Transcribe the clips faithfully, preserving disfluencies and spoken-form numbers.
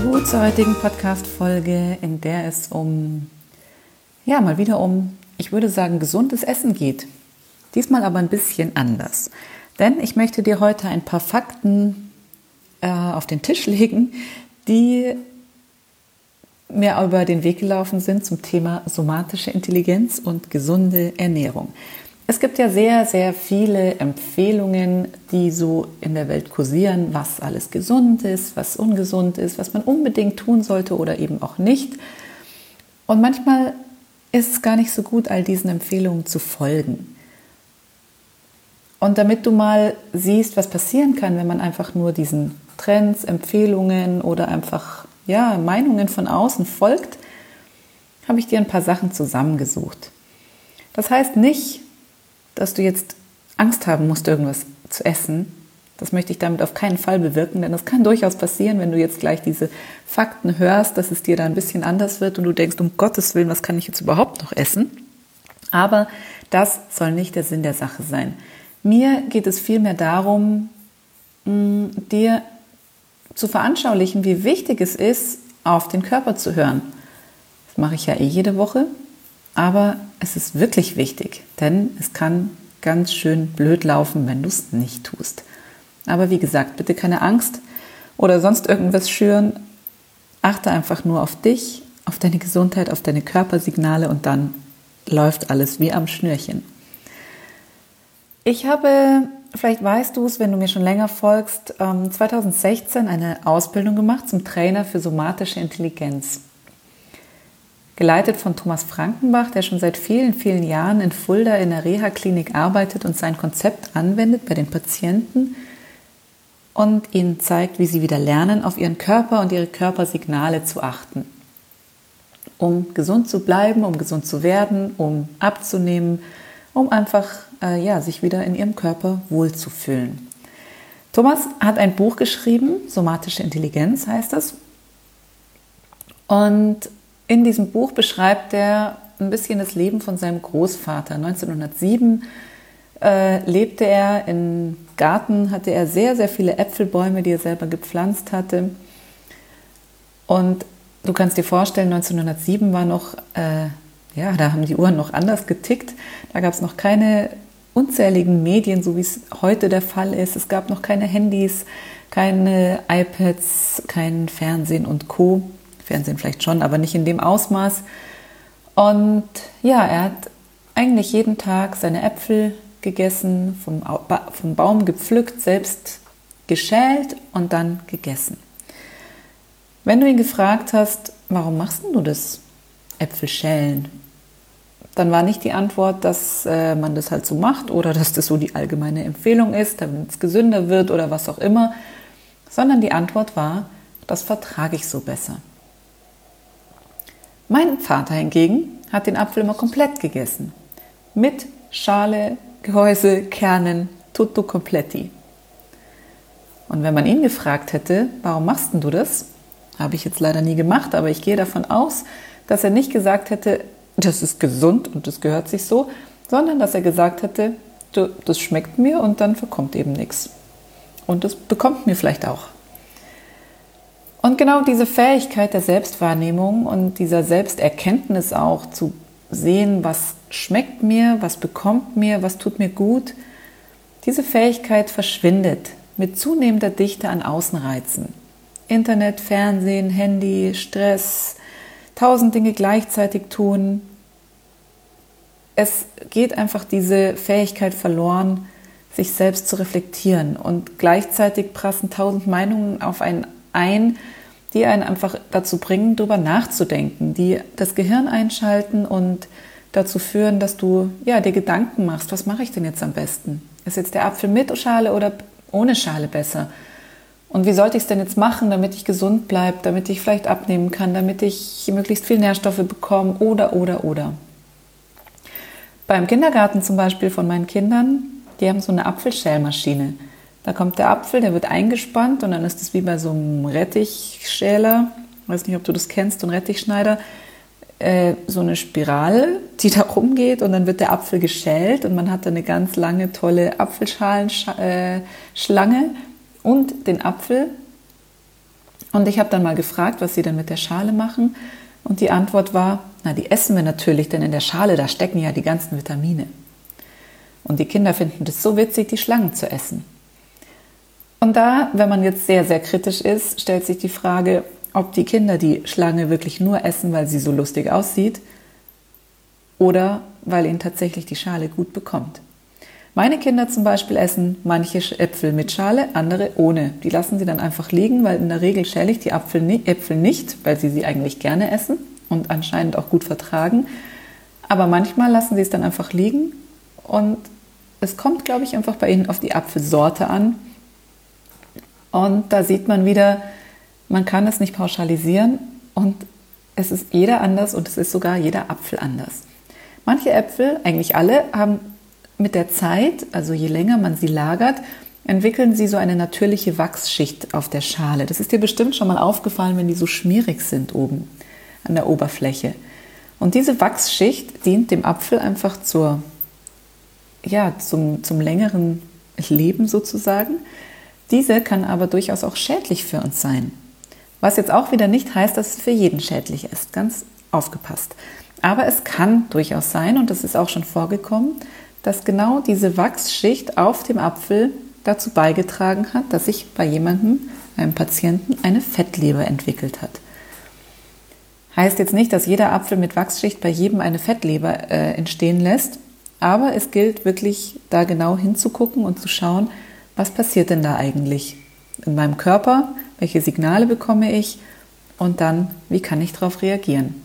Hallo zur heutigen Podcast-Folge, in der es um, ja, mal wieder um, ich würde sagen, gesundes Essen geht. Diesmal aber ein bisschen anders. Denn ich möchte dir heute ein paar Fakten äh, auf den Tisch legen, die mir über den Weg gelaufen sind zum Thema somatische Intelligenz und gesunde Ernährung. Es gibt ja sehr, sehr viele Empfehlungen, die so in der Welt kursieren, was alles gesund ist, was ungesund ist, was man unbedingt tun sollte oder eben auch nicht. Und manchmal ist es gar nicht so gut, all diesen Empfehlungen zu folgen. Und damit du mal siehst, was passieren kann, wenn man einfach nur diesen Trends, Empfehlungen oder einfach ja, Meinungen von außen folgt, habe ich dir ein paar Sachen zusammengesucht. Das heißt nicht, dass du jetzt Angst haben musst, irgendwas zu essen. Das möchte ich damit auf keinen Fall bewirken, denn das kann durchaus passieren, wenn du jetzt gleich diese Fakten hörst, dass es dir da ein bisschen anders wird und du denkst, um Gottes Willen, was kann ich jetzt überhaupt noch essen? Aber das soll nicht der Sinn der Sache sein. Mir geht es vielmehr darum, dir zu veranschaulichen, wie wichtig es ist, auf den Körper zu hören. Das mache ich ja eh jede Woche. Aber es ist wirklich wichtig, denn es kann ganz schön blöd laufen, wenn du es nicht tust. Aber wie gesagt, bitte keine Angst oder sonst irgendwas schüren. Achte einfach nur auf dich, auf deine Gesundheit, auf deine Körpersignale und dann läuft alles wie am Schnürchen. Ich habe, vielleicht weißt du es, wenn du mir schon länger folgst, zwanzig sechzehn eine Ausbildung gemacht zum Trainer für somatische Intelligenz. Geleitet von Thomas Frankenbach, der schon seit vielen, vielen Jahren in Fulda in der Reha-Klinik arbeitet und sein Konzept anwendet bei den Patienten und ihnen zeigt, wie sie wieder lernen, auf ihren Körper und ihre Körpersignale zu achten. Um gesund zu bleiben, um gesund zu werden, um abzunehmen, um einfach äh, ja, sich wieder in ihrem Körper wohlzufühlen. Thomas hat ein Buch geschrieben, Somatische Intelligenz heißt das. Und in diesem Buch beschreibt er ein bisschen das Leben von seinem Großvater. neunzehnhundertsieben äh, lebte er im Garten, hatte er sehr, sehr viele Äpfelbäume, die er selber gepflanzt hatte. Und du kannst dir vorstellen, neunzehnhundertsieben war noch, äh, ja, da haben die Uhren noch anders getickt. Da gab es noch keine unzähligen Medien, so wie es heute der Fall ist. Es gab noch keine Handys, keine iPads, kein Fernsehen und Co. Fernsehen vielleicht schon, aber nicht in dem Ausmaß. Und ja, er hat eigentlich jeden Tag seine Äpfel gegessen, vom, vom Baum gepflückt, selbst geschält und dann gegessen. Wenn du ihn gefragt hast, warum machst du das, Äpfel schälen, dann war nicht die Antwort, dass äh, man das halt so macht oder dass das so die allgemeine Empfehlung ist, damit es gesünder wird oder was auch immer, sondern die Antwort war, das vertrage ich so besser. Mein Vater hingegen hat den Apfel immer komplett gegessen. Mit Schale, Gehäuse, Kernen, tutto completi. Und wenn man ihn gefragt hätte, warum machst denn du das? Habe ich jetzt leider nie gemacht, aber ich gehe davon aus, dass er nicht gesagt hätte, das ist gesund und das gehört sich so, sondern dass er gesagt hätte, das schmeckt mir und dann verkommt eben nichts. Und das bekommt mir vielleicht auch. Und genau diese Fähigkeit der Selbstwahrnehmung und dieser Selbsterkenntnis auch zu sehen, was schmeckt mir, was bekommt mir, was tut mir gut, diese Fähigkeit verschwindet mit zunehmender Dichte an Außenreizen. Internet, Fernsehen, Handy, Stress, tausend Dinge gleichzeitig tun. Es geht einfach diese Fähigkeit verloren, sich selbst zu reflektieren und gleichzeitig prassen tausend Meinungen auf einen ein, die einen einfach dazu bringen, darüber nachzudenken, die das Gehirn einschalten und dazu führen, dass du ja, dir Gedanken machst, was mache ich denn jetzt am besten? Ist jetzt der Apfel mit Schale oder ohne Schale besser? Und wie sollte ich es denn jetzt machen, damit ich gesund bleibe, damit ich vielleicht abnehmen kann, damit ich möglichst viel Nährstoffe bekomme oder, oder, oder. Beim Kindergarten zum Beispiel von meinen Kindern, die haben so eine Apfelschälmaschine. Da kommt der Apfel, der wird eingespannt und dann ist es wie bei so einem Rettichschäler, ich weiß nicht, ob du das kennst, so ein Rettichschneider, äh, so eine Spirale, die da rumgeht und dann wird der Apfel geschält und man hat da eine ganz lange, tolle Apfelschalenschlange und den Apfel Und ich habe dann mal gefragt, was sie denn mit der Schale machen. Und die Antwort war, na, die essen wir natürlich, denn in der Schale, da stecken ja die ganzen Vitamine. Und die Kinder finden das so witzig, die Schlangen zu essen. Und da, wenn man jetzt sehr, sehr kritisch ist, stellt sich die Frage, ob die Kinder die Schlange wirklich nur essen, weil sie so lustig aussieht oder weil ihnen tatsächlich die Schale gut bekommt. Meine Kinder zum Beispiel essen manche Äpfel mit Schale, andere ohne. Die lassen sie dann einfach liegen, weil in der Regel schäle ich die Äpfel nicht, weil sie sie eigentlich gerne essen und anscheinend auch gut vertragen. Aber manchmal lassen sie es dann einfach liegen und es kommt, glaube ich, einfach bei ihnen auf die Apfelsorte an. Und da sieht man wieder, man kann es nicht pauschalisieren und es ist jeder anders und es ist sogar jeder Apfel anders. Manche Äpfel, eigentlich alle, haben mit der Zeit, also je länger man sie lagert, entwickeln sie so eine natürliche Wachsschicht auf der Schale. Das ist dir bestimmt schon mal aufgefallen, wenn die so schmierig sind oben an der Oberfläche. Und diese Wachsschicht dient dem Apfel einfach zur, ja, zum, zum längeren Leben sozusagen. Diese kann aber durchaus auch schädlich für uns sein. Was jetzt auch wieder nicht heißt, dass es für jeden schädlich ist. Ganz aufgepasst. Aber es kann durchaus sein, und das ist auch schon vorgekommen, dass genau diese Wachsschicht auf dem Apfel dazu beigetragen hat, dass sich bei jemandem, einem Patienten, eine Fettleber entwickelt hat. Heißt jetzt nicht, dass jeder Apfel mit Wachsschicht bei jedem eine Fettleber äh, entstehen lässt, aber es gilt wirklich, da genau hinzugucken und zu schauen, was passiert denn da eigentlich in meinem Körper, welche Signale bekomme ich und dann, wie kann ich darauf reagieren.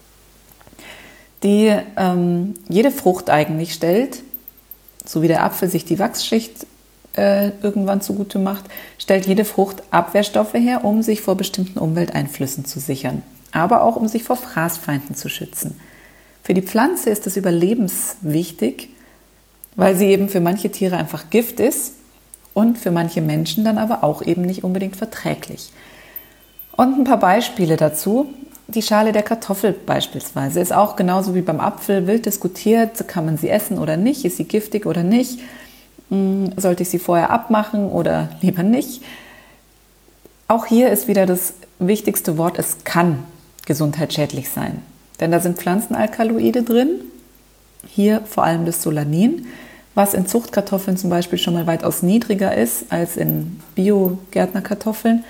Die ähm, jede Frucht eigentlich stellt, so wie der Apfel sich die Wachsschicht äh, irgendwann zugute macht, stellt jede Frucht Abwehrstoffe her, um sich vor bestimmten Umwelteinflüssen zu sichern, aber auch um sich vor Fraßfeinden zu schützen. Für die Pflanze ist es überlebenswichtig, weil sie eben für manche Tiere einfach Gift ist und für manche Menschen dann aber auch eben nicht unbedingt verträglich. Und ein paar Beispiele dazu. Die Schale der Kartoffel beispielsweise ist auch genauso wie beim Apfel wild diskutiert, kann man sie essen oder nicht, ist sie giftig oder nicht, sollte ich sie vorher abmachen oder lieber nicht. Auch hier ist wieder das wichtigste Wort, es kann gesundheitsschädlich sein, denn da sind Pflanzenalkaloide drin, hier vor allem das Solanin, was in Zuchtkartoffeln zum Beispiel schon mal weitaus niedriger ist als in Bio-Gärtnerkartoffeln.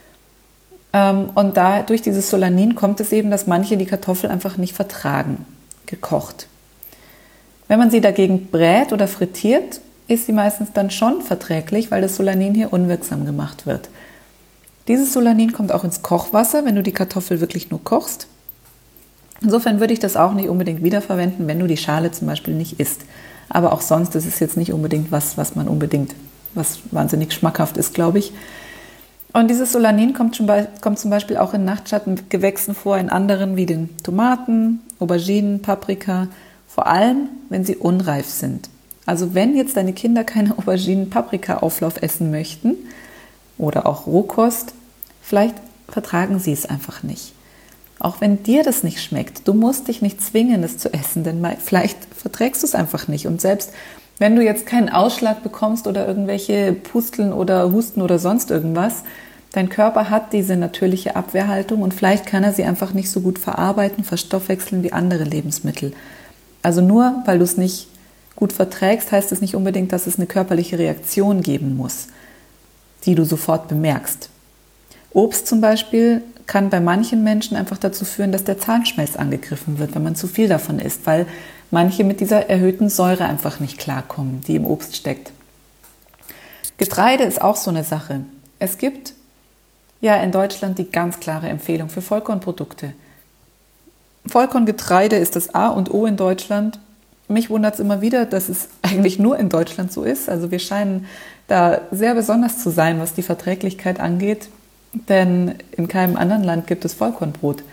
Und da, durch dieses Solanin kommt es eben, dass manche die Kartoffel einfach nicht vertragen, gekocht. Wenn man sie dagegen brät oder frittiert, ist sie meistens dann schon verträglich, weil das Solanin hier unwirksam gemacht wird. Dieses Solanin kommt auch ins Kochwasser, wenn du die Kartoffel wirklich nur kochst. Insofern würde ich das auch nicht unbedingt wiederverwenden, wenn du die Schale zum Beispiel nicht isst. Aber auch sonst ist es jetzt nicht unbedingt was, was man unbedingt, was wahnsinnig schmackhaft ist, glaube ich. Und dieses Solanin kommt, schon bei, kommt zum Beispiel auch in Nachtschattengewächsen vor, in anderen wie den Tomaten, Auberginen, Paprika, vor allem, wenn sie unreif sind. Also wenn jetzt deine Kinder keine Auberginen-Paprika-Auflauf essen möchten oder auch Rohkost, vielleicht vertragen sie es einfach nicht. Auch wenn dir das nicht schmeckt, du musst dich nicht zwingen, es zu essen, denn vielleicht verträgst du es einfach nicht. Und selbst wenn du jetzt keinen Ausschlag bekommst oder irgendwelche Pusteln oder Husten oder sonst irgendwas, dein Körper hat diese natürliche Abwehrhaltung und vielleicht kann er sie einfach nicht so gut verarbeiten, verstoffwechseln wie andere Lebensmittel. Also nur weil du es nicht gut verträgst, heißt es nicht unbedingt, dass es eine körperliche Reaktion geben muss, die du sofort bemerkst. Obst zum Beispiel kann bei manchen Menschen einfach dazu führen, dass der Zahnschmelz angegriffen wird, wenn man zu viel davon isst, weil manche mit dieser erhöhten Säure einfach nicht klarkommen, die im Obst steckt. Getreide ist auch so eine Sache. Es gibt ja in Deutschland die ganz klare Empfehlung für Vollkornprodukte. Vollkorngetreide ist das A und O in Deutschland. Mich wundert es immer wieder, dass es eigentlich nur in Deutschland so ist. Also wir scheinen da sehr besonders zu sein, was die Verträglichkeit angeht, denn in keinem anderen Land gibt es Vollkornbrot.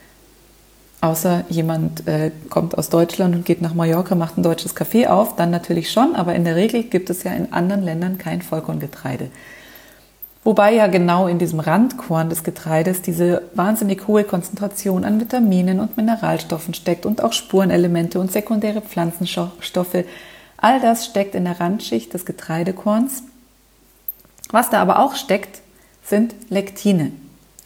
Außer jemand äh, kommt aus Deutschland und geht nach Mallorca, macht ein deutsches Café auf, dann natürlich schon, aber in der Regel gibt es ja in anderen Ländern kein Vollkorngetreide. Wobei ja genau in diesem Randkorn des Getreides diese wahnsinnig hohe Konzentration an Vitaminen und Mineralstoffen steckt und auch Spurenelemente und sekundäre Pflanzenstoffe. All das steckt in der Randschicht des Getreidekorns. Was da aber auch steckt, sind Lektine.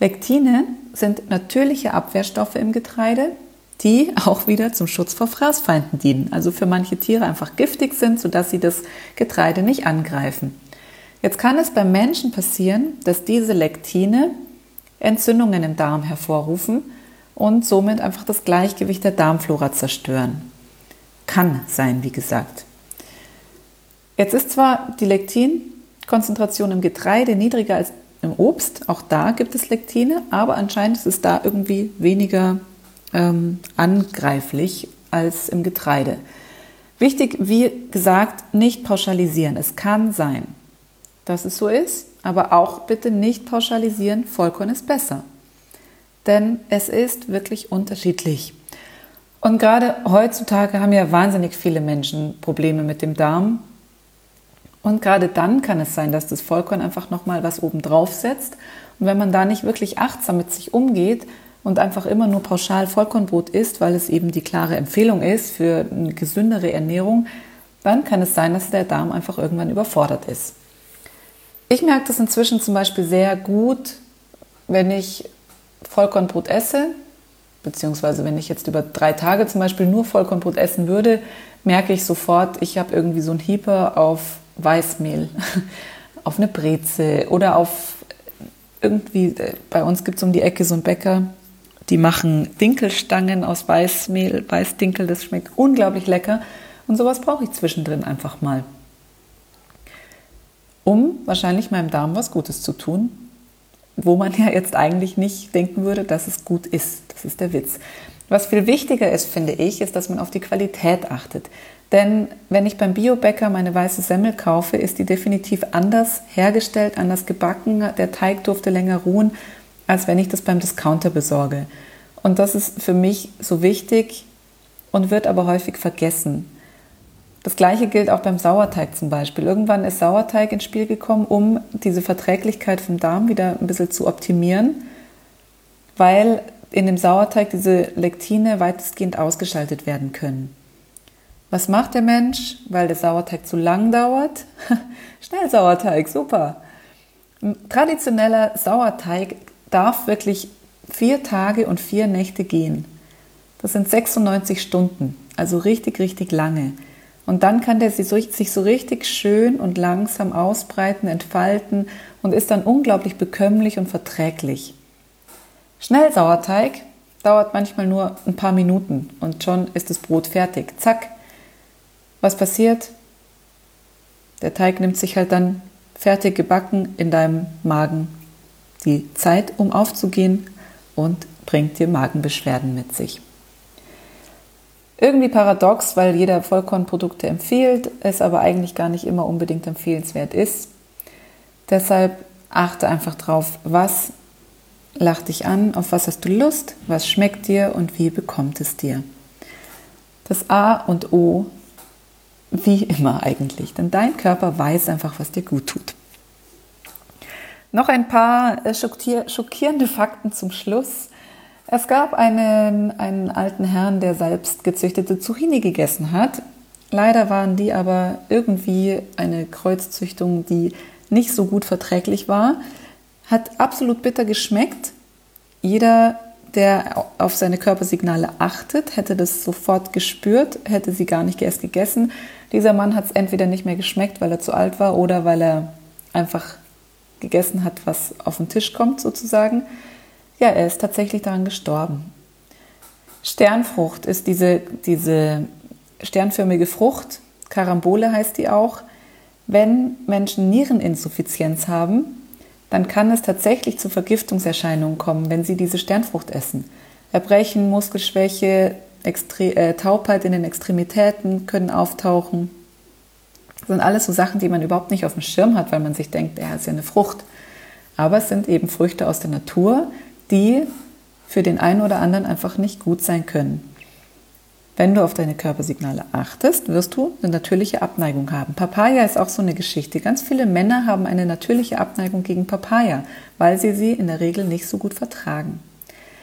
Lektine sind natürliche Abwehrstoffe im Getreide, die auch wieder zum Schutz vor Fraßfeinden dienen, also für manche Tiere einfach giftig sind, sodass sie das Getreide nicht angreifen. Jetzt kann es beim Menschen passieren, dass diese Lektine Entzündungen im Darm hervorrufen und somit einfach das Gleichgewicht der Darmflora zerstören. Kann sein, wie gesagt. Jetzt ist zwar die Lektinkonzentration im Getreide niedriger als im Obst, auch da gibt es Lektine, aber anscheinend ist es da irgendwie weniger ähm, angreiflich als im Getreide. Wichtig, wie gesagt, nicht pauschalisieren. Es kann sein, dass es so ist, aber auch bitte nicht pauschalisieren, Vollkorn ist besser. Denn es ist wirklich unterschiedlich. Und gerade heutzutage haben ja wahnsinnig viele Menschen Probleme mit dem Darm. Und gerade dann kann es sein, dass das Vollkorn einfach nochmal was oben drauf setzt. Und wenn man da nicht wirklich achtsam mit sich umgeht und einfach immer nur pauschal Vollkornbrot isst, weil es eben die klare Empfehlung ist für eine gesündere Ernährung, dann kann es sein, dass der Darm einfach irgendwann überfordert ist. Ich merke das inzwischen zum Beispiel sehr gut, wenn ich Vollkornbrot esse, beziehungsweise wenn ich jetzt über drei Tage zum Beispiel nur Vollkornbrot essen würde, merke ich sofort, ich habe irgendwie so einen Hieper auf Weißmehl, auf eine Breze oder auf irgendwie, bei uns gibt es um die Ecke so einen Bäcker, die machen Dinkelstangen aus Weißmehl, Weißdinkel, das schmeckt unglaublich lecker und sowas brauche ich zwischendrin einfach mal, um wahrscheinlich meinem Darm was Gutes zu tun, wo man ja jetzt eigentlich nicht denken würde, dass es gut ist. Das ist der Witz. Was viel wichtiger ist, finde ich, ist, dass man auf die Qualität achtet. Denn wenn ich beim Biobäcker meine weiße Semmel kaufe, ist die definitiv anders hergestellt, anders gebacken. Der Teig durfte länger ruhen, als wenn ich das beim Discounter besorge. Und das ist für mich so wichtig und wird aber häufig vergessen. Das Gleiche gilt auch beim Sauerteig zum Beispiel. Irgendwann ist Sauerteig ins Spiel gekommen, um diese Verträglichkeit vom Darm wieder ein bisschen zu optimieren, weil in dem Sauerteig diese Lektine weitestgehend ausgeschaltet werden können. Was macht der Mensch, weil der Sauerteig zu lang dauert? Schnellsauerteig, super. Ein traditioneller Sauerteig darf wirklich vier Tage und vier Nächte gehen. Das sind sechsundneunzig Stunden, also richtig, richtig lange. Und dann kann der sich so richtig schön und langsam ausbreiten, entfalten und ist dann unglaublich bekömmlich und verträglich. Schnellsauerteig dauert manchmal nur ein paar Minuten und schon ist das Brot fertig. Zack. Was passiert? Der Teig nimmt sich halt dann fertig gebacken in deinem Magen die Zeit, um aufzugehen und bringt dir Magenbeschwerden mit sich. Irgendwie paradox, weil jeder Vollkornprodukte empfiehlt, es aber eigentlich gar nicht immer unbedingt empfehlenswert ist. Deshalb achte einfach drauf, was lacht dich an, auf was hast du Lust, was schmeckt dir und wie bekommt es dir. Das A und O, wie immer eigentlich, denn dein Körper weiß einfach, was dir gut tut. Noch ein paar schockierende Fakten zum Schluss. Es gab einen, einen alten Herrn, der selbst gezüchtete Zucchini gegessen hat. Leider waren die aber irgendwie eine Kreuzzüchtung, die nicht so gut verträglich war. Hat absolut bitter geschmeckt. Jeder, der auf seine Körpersignale achtet, hätte das sofort gespürt, hätte sie gar nicht erst gegessen. Dieser Mann hat es entweder nicht mehr geschmeckt, weil er zu alt war oder weil er einfach gegessen hat, was auf den Tisch kommt sozusagen. Ja, er ist tatsächlich daran gestorben. Sternfrucht ist diese, diese sternförmige Frucht, Karambole heißt die auch. Wenn Menschen Niereninsuffizienz haben, dann kann es tatsächlich zu Vergiftungserscheinungen kommen, wenn sie diese Sternfrucht essen. Erbrechen, Muskelschwäche, Extre- äh, Taubheit in den Extremitäten können auftauchen. Das sind alles so Sachen, die man überhaupt nicht auf dem Schirm hat, weil man sich denkt, ja, ist ja eine Frucht. Aber es sind eben Früchte aus der Natur, die für den einen oder anderen einfach nicht gut sein können. Wenn du auf deine Körpersignale achtest, wirst du eine natürliche Abneigung haben. Papaya ist auch so eine Geschichte. Ganz viele Männer haben eine natürliche Abneigung gegen Papaya, weil sie sie in der Regel nicht so gut vertragen.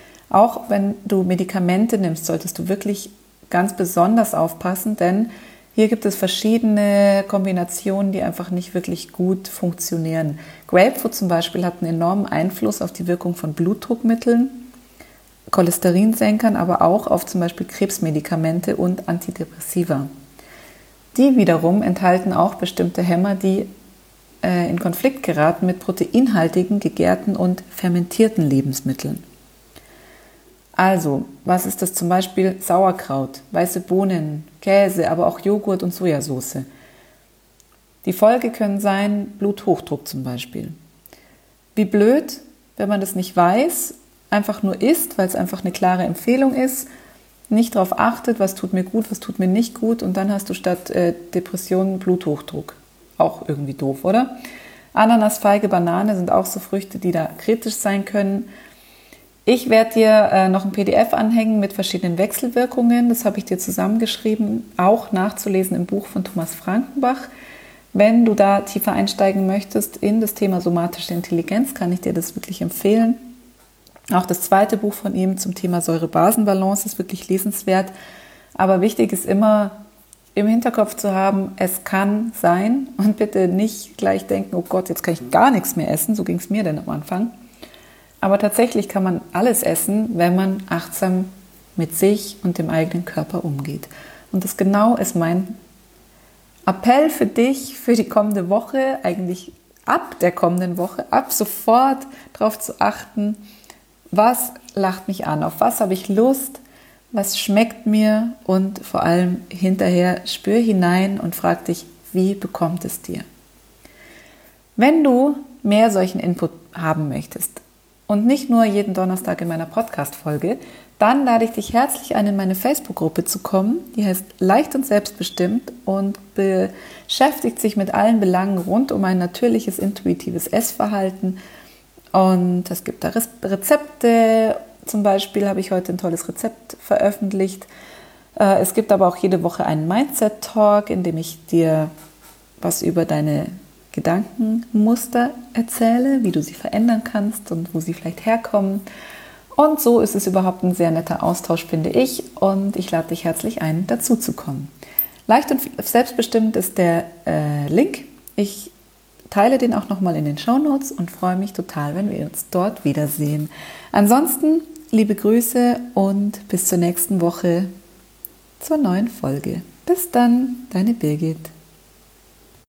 Auch wenn du Medikamente nimmst, solltest du wirklich ganz besonders aufpassen, denn Hier gibt es verschiedene Kombinationen, die einfach nicht wirklich gut funktionieren. Grapefruit zum Beispiel hat einen enormen Einfluss auf die Wirkung von Blutdruckmitteln, Cholesterinsenkern, aber auch auf zum Beispiel Krebsmedikamente und Antidepressiva. Die wiederum enthalten auch bestimmte Hämmer, die äh, in Konflikt geraten mit proteinhaltigen, gegärten und fermentierten Lebensmitteln. Also, was ist das zum Beispiel? Sauerkraut, weiße Bohnen, Käse, aber auch Joghurt und Sojasauce. Die Folge können sein Bluthochdruck zum Beispiel. Wie blöd, wenn man das nicht weiß, einfach nur isst, weil es einfach eine klare Empfehlung ist, nicht darauf achtet, was tut mir gut, was tut mir nicht gut und dann hast du statt äh, Depressionen Bluthochdruck. Auch irgendwie doof, oder? Ananas, Feige, Banane sind auch so Früchte, die da kritisch sein können. Ich werde dir äh, noch ein P D F anhängen mit verschiedenen Wechselwirkungen. Das habe ich dir zusammengeschrieben, auch nachzulesen im Buch von Thomas Frankenbach. Wenn du da tiefer einsteigen möchtest in das Thema somatische Intelligenz, kann ich dir das wirklich empfehlen. Auch das zweite Buch von ihm zum Thema Säure-Basen-Balance ist wirklich lesenswert. Aber wichtig ist immer im Hinterkopf zu haben, es kann sein und bitte nicht gleich denken, oh Gott, jetzt kann ich gar nichts mehr essen. So ging es mir denn am Anfang. Aber tatsächlich kann man alles essen, wenn man achtsam mit sich und dem eigenen Körper umgeht. Und das genau ist mein Appell für dich für die kommende Woche, eigentlich ab der kommenden Woche, ab sofort darauf zu achten, was lacht mich an, auf was habe ich Lust, was schmeckt mir und vor allem hinterher spür hinein und frag dich, wie bekommt es dir? Wenn du mehr solchen Input haben möchtest, und nicht nur jeden Donnerstag in meiner Podcast-Folge, dann lade ich dich herzlich ein, in meine Facebook-Gruppe zu kommen. Die heißt Leicht und Selbstbestimmt und beschäftigt sich mit allen Belangen rund um ein natürliches, intuitives Essverhalten. Und es gibt da Rezepte. Zum Beispiel habe ich heute ein tolles Rezept veröffentlicht. Es gibt aber auch jede Woche einen Mindset-Talk, in dem ich dir was über deine Gedankenmuster erzähle, wie du sie verändern kannst und wo sie vielleicht herkommen. Und so ist es überhaupt ein sehr netter Austausch, finde ich. Und ich lade dich herzlich ein, dazu zu kommen. Leicht und selbstbestimmt ist der äh, Link. Ich teile den auch nochmal in den Shownotes und freue mich total, wenn wir uns dort wiedersehen. Ansonsten liebe Grüße und bis zur nächsten Woche zur neuen Folge. Bis dann, deine Birgit.